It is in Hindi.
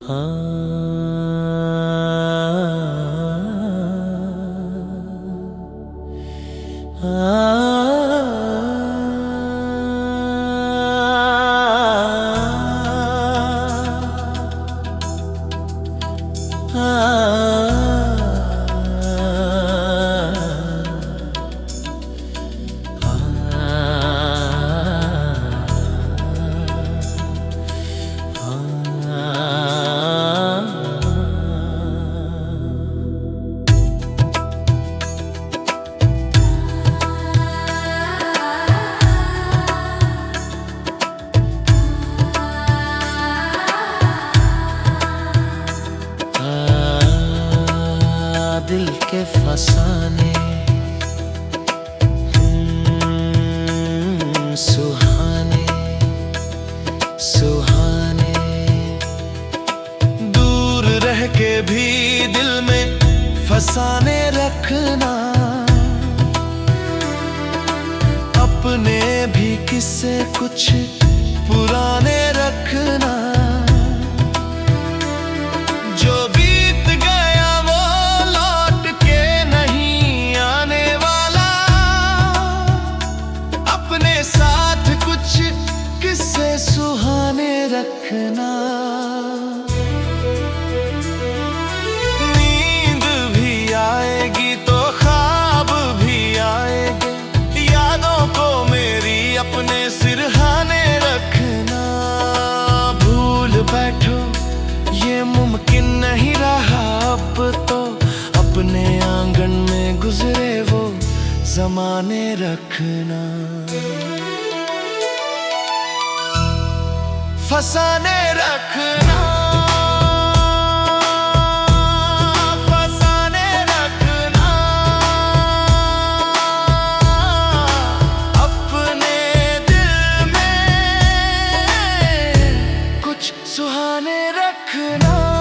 दिल के फसाने सुहाने सुहाने, दूर रह के भी दिल में फसाने रखना, अपने भी किस्से कुछ पुराने रखना। जो बीत गया वो लौट के नहीं आने वाला, अपने साथ कुछ किस्से सुहाने रखना। नींद भी आएगी तो ख्वाब भी आएंगे, यादों को मेरी अपने सिरहाने रखना। भूल बैठो ये मुमकिन नहीं रहा अब तो, अपने आंगन में गुजरे वो ज़माने रखना। फसाने रखना, फसाने रखना, अपने दिल में कुछ सुहाने रखना।